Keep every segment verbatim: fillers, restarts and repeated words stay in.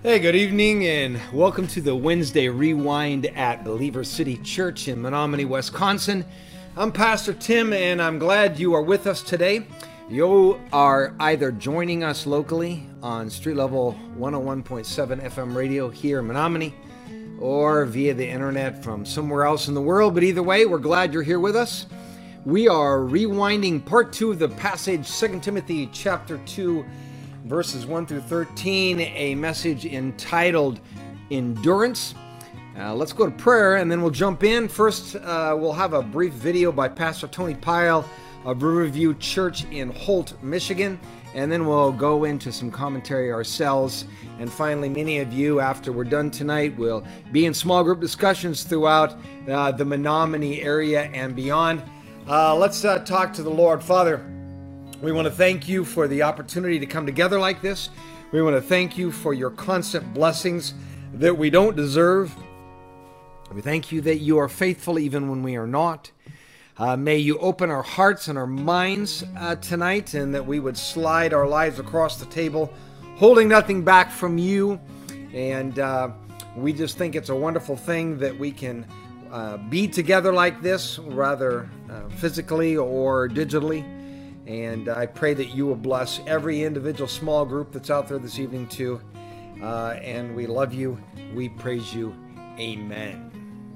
Hey, good evening and welcome to the Wednesday Rewind at Believer City Church in Menominee, Wisconsin. I'm Pastor Tim and I'm glad you are with us today. You are either joining us locally on street level one oh one point seven F M radio here in Menominee or via the internet from somewhere else in the world, but either way, we're glad you're here with us. We are rewinding part two of the passage, Second Timothy chapter two, verses one through thirteen, a message entitled Endurance. Uh, let's go to prayer and then we'll jump in. First, uh, we'll have a brief video by Pastor Tony Pyle of Riverview Church in Holt, Michigan, and then we'll go into some commentary ourselves. And finally, many of you, after we're done tonight, will be in small group discussions throughout uh, the Menominee area and beyond. Uh, let's uh, talk to the Lord. Father, we want to thank you for the opportunity to come together like this. We want to thank you for your constant blessings that we don't deserve. We thank you that you are faithful even when we are not. Uh, may you open our hearts and our minds uh, tonight, and that we would slide our lives across the table, holding nothing back from you. And uh, we just think it's a wonderful thing that we can uh, be together like this, rather uh, physically or digitally. And I pray that you will bless every individual small group that's out there this evening too. Uh, and we love you. We praise you. Amen.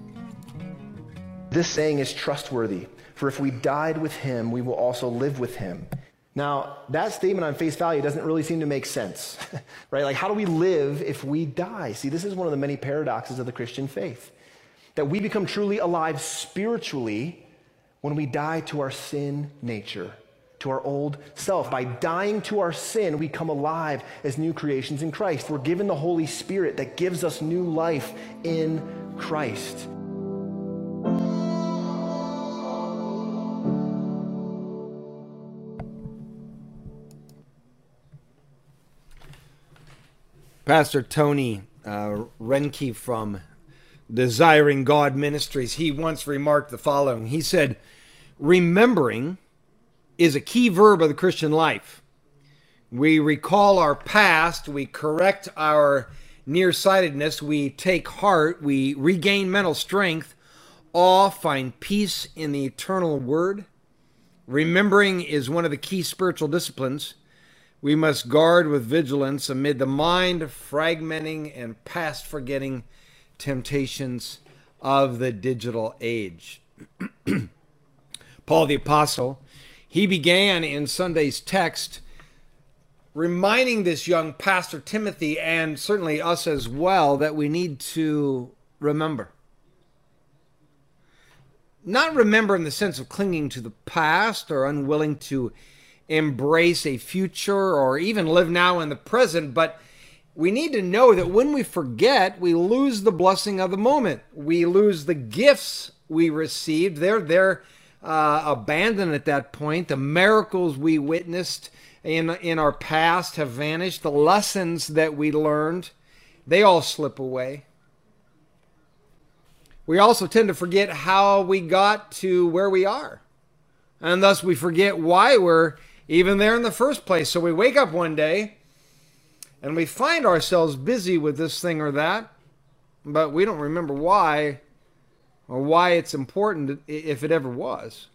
This saying is trustworthy, for if we died with him, we will also live with him. Now, that statement on face value doesn't really seem to make sense, right? Like, how do we live if we die? See, this is one of the many paradoxes of the Christian faith, that we become truly alive spiritually when we die to our sin nature, to our old self. By dying to our sin, we come alive as new creations in Christ. We're given the Holy Spirit that gives us new life in Christ. Pastor Tony uh, Renke from Desiring God Ministries, he once remarked the following. He said, "Remembering is a key verb of the Christian life. We recall our past, we correct our nearsightedness, we take heart, we regain mental strength, all find peace in the eternal word. Remembering is one of the key spiritual disciplines we must guard with vigilance amid the mind fragmenting and past forgetting temptations of the digital age." Paul the Apostle, he began in Sunday's text reminding this young Pastor Timothy, and certainly us as well, that we need to remember. Not remember in the sense of clinging to the past or unwilling to embrace a future or even live now in the present, but we need to know that when we forget, we lose the blessing of the moment. We lose the gifts we received. They're, they're uh, abandoned at that point. The miracles we witnessed in, in our past have vanished. The lessons that we learned, they all slip away. We also tend to forget how we got to where we are. And thus we forget why we're even there in the first place. So we wake up one day and we find ourselves busy with this thing or that, but we don't remember why or why it's important, if it ever was.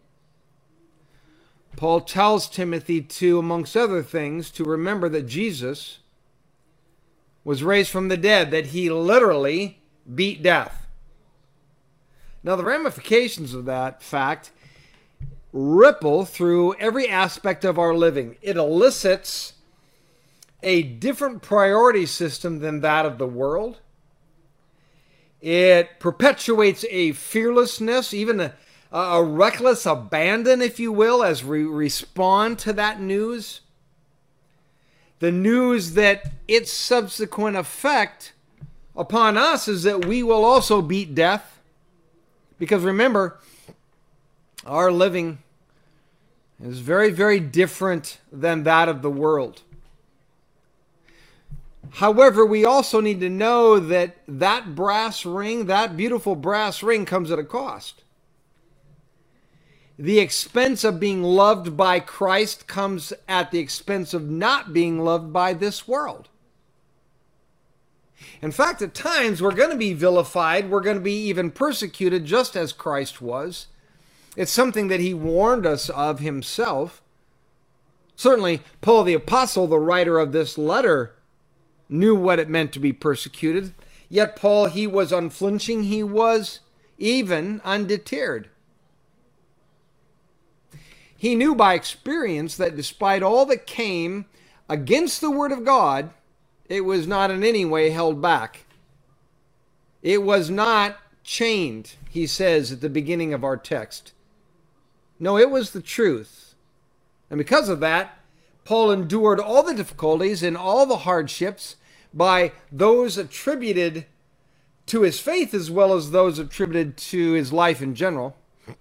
Paul tells Timothy to, amongst other things, to remember that Jesus was raised from the dead, that he literally beat death. Now, the ramifications of that fact ripple through every aspect of our living. It elicits a different priority system than that of the world. It perpetuates a fearlessness, even a, a reckless abandon, if you will, as we respond to that news. The news that its subsequent effect upon us is that we will also beat death. Because remember, our living is very, very different than that of the world. However, we also need to know that that brass ring, that beautiful brass ring, comes at a cost. The expense of being loved by Christ comes at the expense of not being loved by this world. In fact, at times we're going to be vilified, we're going to be even persecuted just as Christ was. It's something that he warned us of himself. Certainly, Paul the Apostle, the writer of this letter, knew what it meant to be persecuted. Yet Paul, he was unflinching, he was even undeterred. He knew by experience that despite all that came against the word of God, it was not in any way held back. It was not chained, he says at the beginning of our text. No, it was the truth. And because of that, Paul endured all the difficulties and all the hardships by those attributed to his faith as well as those attributed to his life in general.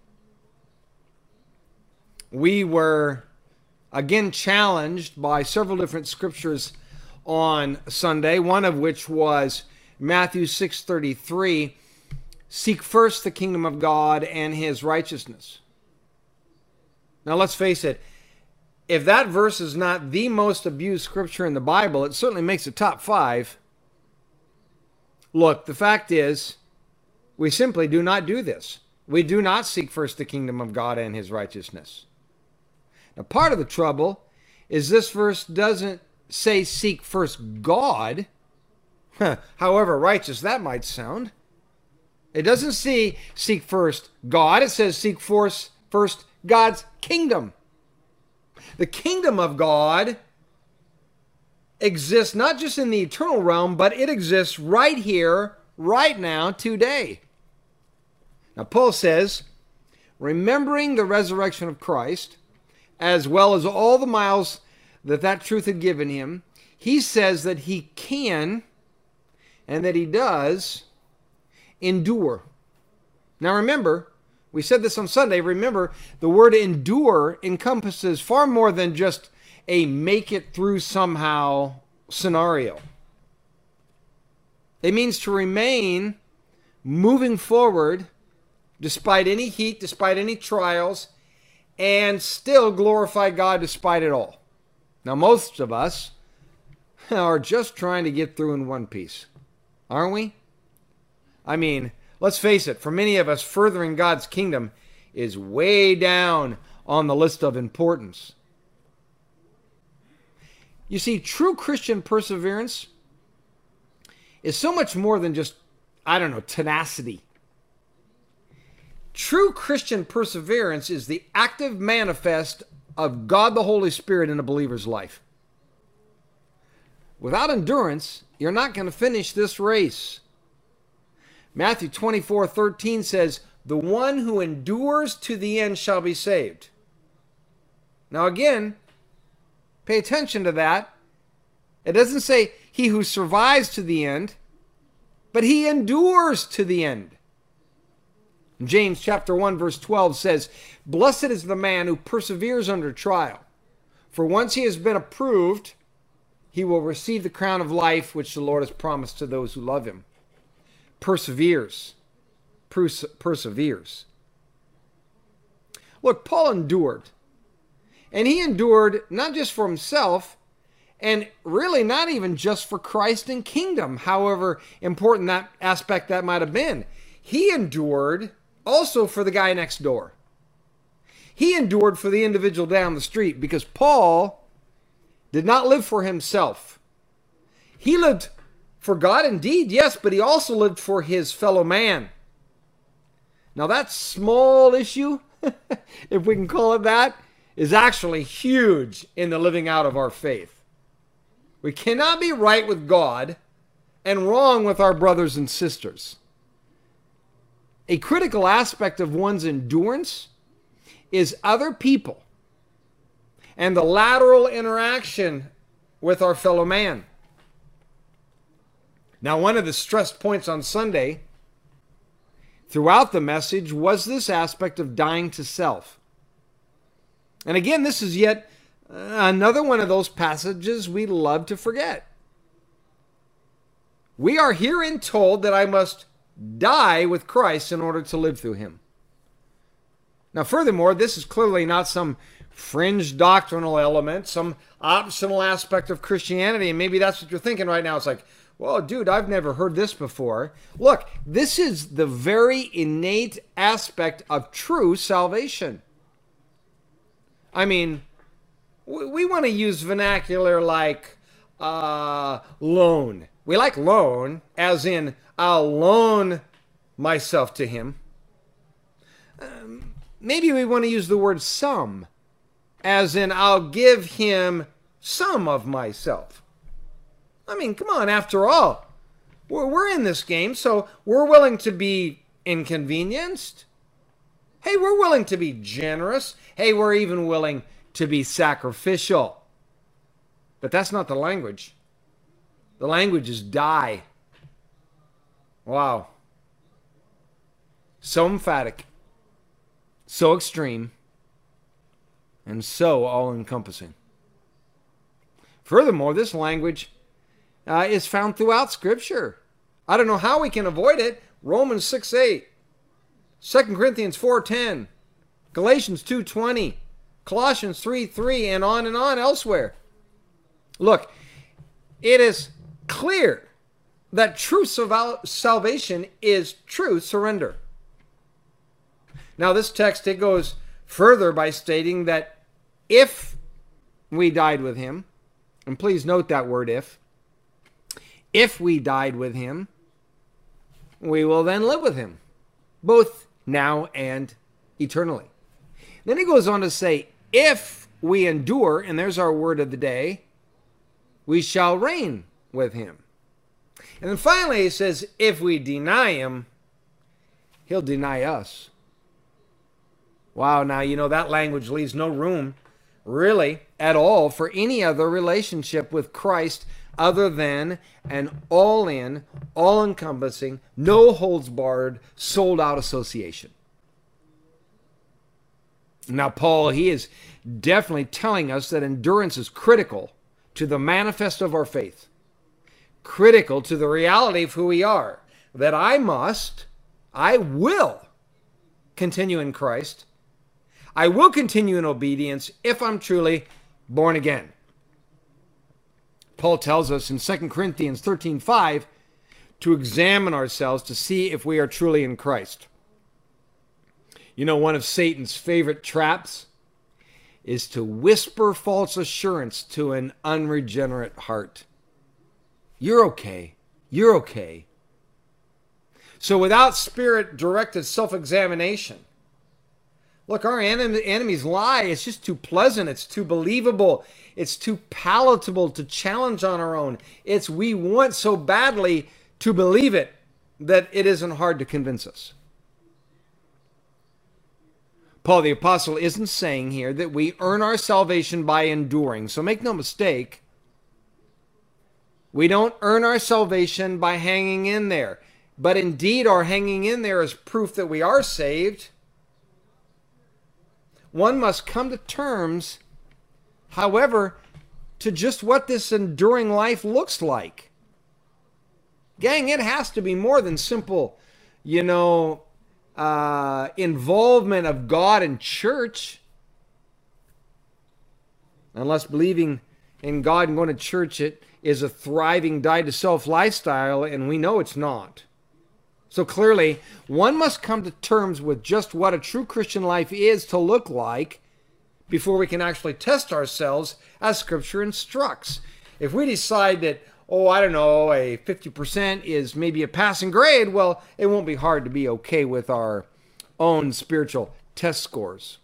We were again challenged by several different scriptures on Sunday, one of which was Matthew six thirty-three, seek first the kingdom of God and his righteousness. Now let's face it, if that verse is not the most abused scripture in the Bible, it certainly makes the top five. Look, the fact is, we simply do not do this. We do not seek first the kingdom of God and his righteousness. Now, part of the trouble is this verse doesn't say seek first God, however righteous that might sound. It doesn't say seek first God. It says seek first, first God's kingdom. The kingdom of God exists not just in the eternal realm, but it exists right here, right now, today. Now, Paul says, remembering the resurrection of Christ, as well as all the miles that that truth had given him, he says that he can, and that he does, endure. Now remember, we said this on Sunday, remember, the word endure encompasses far more than just a make it through somehow scenario. It means to remain moving forward despite any heat, despite any trials, and still glorify God despite it all. Now, most of us are just trying to get through in one piece, aren't we? I mean, let's face it, for many of us, furthering God's kingdom is way down on the list of importance. You see, true Christian perseverance is so much more than just, I don't know, tenacity. True Christian perseverance is the active manifest of God the Holy Spirit in a believer's life. Without endurance, you're not going to finish this race. Matthew twenty-four thirteen says, the one who endures to the end shall be saved. Now again, pay attention to that. It doesn't say he who survives to the end, but he endures to the end. James chapter one verse twelve says, blessed is the man who perseveres under trial. For once he has been approved, he will receive the crown of life which the Lord has promised to those who love him. Perseveres. Perse- perseveres. Look, Paul endured. And he endured not just for himself, and really not even just for Christ and kingdom, however important that aspect that might have been. He endured also for the guy next door. He endured for the individual down the street, because Paul did not live for himself. He lived for God indeed, yes, but he also lived for his fellow man. Now that small issue, if we can call it that, is actually huge in the living out of our faith. We cannot be right with God and wrong with our brothers and sisters. A critical aspect of one's endurance is other people and the lateral interaction with our fellow man. Now, one of the stressed points on Sunday throughout the message was this aspect of dying to self. And again, this is yet another one of those passages we love to forget. We are herein told that I must die with Christ in order to live through him. Now, furthermore, this is clearly not some fringe doctrinal element, some optional aspect of Christianity. And maybe that's what you're thinking right now. It's like, Well, dude, I've never heard this before. Look, this is the very innate aspect of true salvation. I mean, we, we want to use vernacular like uh, loan. We like loan, as in I'll loan myself to him. Um, maybe we want to use the word some, as in I'll give him some of myself. I mean, come on, after all, we're, we're in this game, so we're willing to be inconvenienced. Hey, we're willing to be generous. Hey, we're even willing to be sacrificial. But that's not the language. The language is die. Wow. So emphatic, so extreme, and so all-encompassing. Furthermore, this language uh, is found throughout Scripture. I don't know how we can avoid it. Romans six eight, Second Corinthians four ten, Galatians two twenty, Colossians three three, and on and on elsewhere. Look, it is clear that true salvation is true surrender. Now, this text, it goes further by stating that if we died with him, and please note that word if, if we died with him, we will then live with him, both now and eternally. Then he goes on to say, if we endure, and there's our word of the day, we shall reign with him. And then finally he says, if we deny him, he'll deny us. Wow, now, you know, that language leaves no room, really, at all, for any other relationship with Christ other than an all-in, all-encompassing, no-holds-barred, sold-out association. Now, Paul, he is definitely telling us that endurance is critical to the manifest of our faith, critical to the reality of who we are, that I must, I will continue in Christ. I will continue in obedience if I'm truly born again. Paul tells us in Second Corinthians thirteen five to examine ourselves to see if we are truly in Christ. You know, one of Satan's favorite traps is to whisper false assurance to an unregenerate heart. You're okay. You're okay. So without Spirit-directed self-examination, look, our enemies lie. It's just too pleasant. It's too believable. It's too palatable to challenge on our own. It's we want so badly to believe it that it isn't hard to convince us. Paul the Apostle isn't saying here that we earn our salvation by enduring. So make no mistake, we don't earn our salvation by hanging in there. But indeed, our hanging in there is proof that we are saved. One must come to terms, however, to just what this enduring life looks like. Gang, it has to be more than simple, you know, uh, involvement of God and church. Unless believing in God and going to church it is a thriving die-to-self lifestyle, and we know it's not. So clearly, one must come to terms with just what a true Christian life is to look like before we can actually test ourselves as Scripture instructs. If we decide that, oh, I don't know, a fifty percent is maybe a passing grade, well, it won't be hard to be okay with our own spiritual test scores.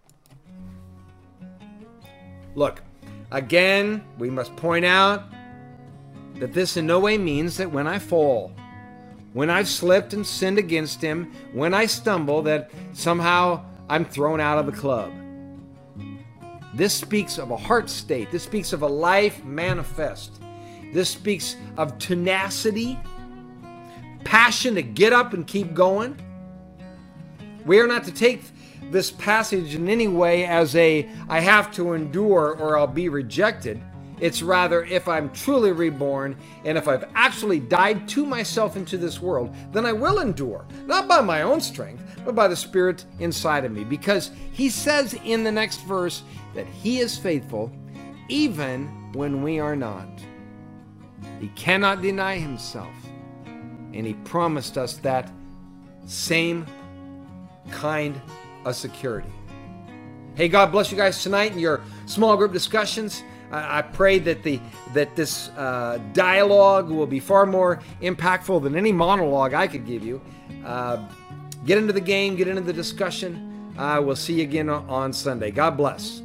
Look, again, we must point out that this in no way means that when I fall, when I've slipped and sinned against him, when I stumble, that somehow I'm thrown out of the club. This speaks of a heart state. This speaks of a life manifest. This speaks of tenacity, passion to get up and keep going. We are not to take this passage in any way as a, I have to endure or I'll be rejected. It's rather, if I'm truly reborn and if I've actually died to myself into this world, then I will endure. Not by my own strength, but by the Spirit inside of me. Because he says in the next verse that he is faithful even when we are not. He cannot deny himself. And he promised us that same kind of security. Hey, God bless you guys tonight in your small group discussions. I, I pray that the that this uh, dialogue will be far more impactful than any monologue I could give you. Uh, get into the game, get into the discussion. Uh, we'll see you again on Sunday. God bless.